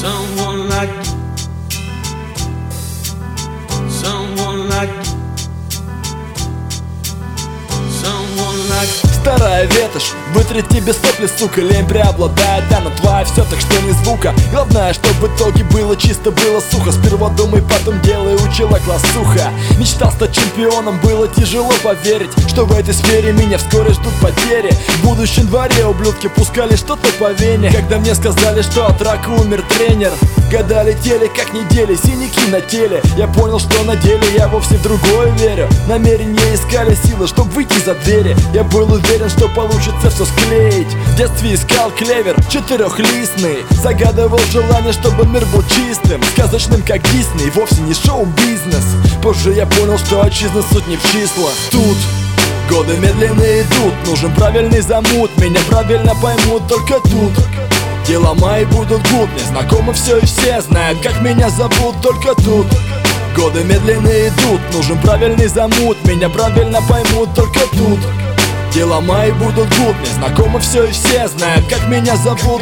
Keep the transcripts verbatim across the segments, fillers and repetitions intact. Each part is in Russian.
Someone like Someone like Someone like Старая ветошь, вытрет тебе сопли, сука. Лень преобладает, да, но твоя все, так что не звука. Главное, что в итоге было чисто, было сухо. Сперва думай, потом делай, учила классуха. Мечтал стать чемпионом, было тяжело поверить, что в этой сфере меня вскоре ждут потери. В будущем дворе ублюдки пускали что-то по вене. Когда мне сказали, что от рака умер тренер, года летели как недели, синяки на теле. Я понял, что на деле я вовсе в другое верю. Намерения искали силы, чтоб выйти за двери. Я был уверен, что получится все склеить. В детстве искал клевер четырехлистный, загадывал желание, чтобы мир был чистым, сказочным, как Дисней, вовсе не шоу-бизнес. Позже я понял, что отчизна суть не в числах. Тут годы медленно идут, нужен правильный замут. Меня правильно поймут только тут. Дела мои будут гуд, мне знакомы все и все знают, как меня зовут только тут. Годы медленно идут, нужен правильный замут. Меня правильно поймут только тут. Дела мои будут гуд, мне знакомы все и все знают, как меня зовут.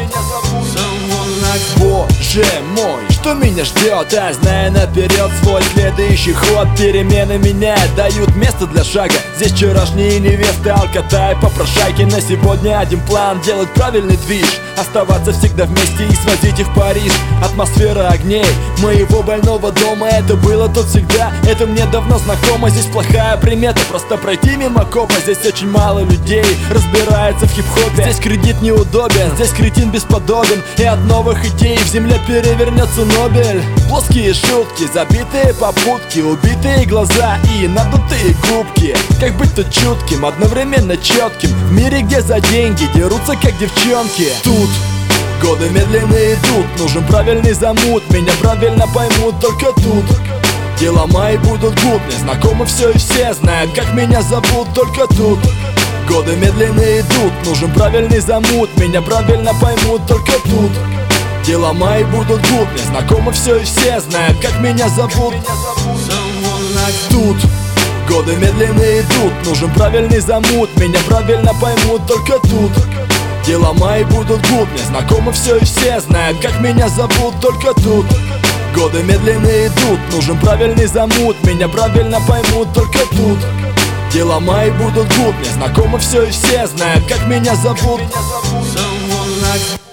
Боже мой, что меня ждет, я знаю наперед свой следующий ход. Перемены меняют, дают место для шага. Здесь вчерашние невесты, алкотай, попрошайки. На сегодня один план, делать правильный движ, оставаться всегда вместе и свозить их в Париж. Атмосфера огней моего больного дома, это было тут всегда, это мне давно знакомо. Здесь плохая примета, просто пройти мимо копа. Здесь очень мало людей разбирается в хип-хопе. Здесь кредит неудобен, здесь кретин бесподобен, и от новых идей в земле перевернется Нобель. Плоские шутки, забитые попутки, убитые глаза и надутые губки. Как быть тут чутким, одновременно четким в мире, где за деньги дерутся как девчонки. Тут годы медленно идут, нужен правильный замут. Меня правильно поймут только тут. Дела мои будут гуд, мне знакомы все и все знают, как меня зовут только тут. Годы медленно идут, нужен правильный замут. Меня правильно поймут только тут. Дела мои будут гуд, мне знакомы все и все знают, как меня зовут. Тут годы медленно идут, нужен правильный замут. Меня правильно поймут только тут. Дела мои будут гуд, мне знакомы все и все знают, как меня зовут только тут. Годы медленно идут, нужен правильный замут. Меня правильно поймут только тут. Дела мои будут гуд, мне знакомы все и все знают, как меня зовут.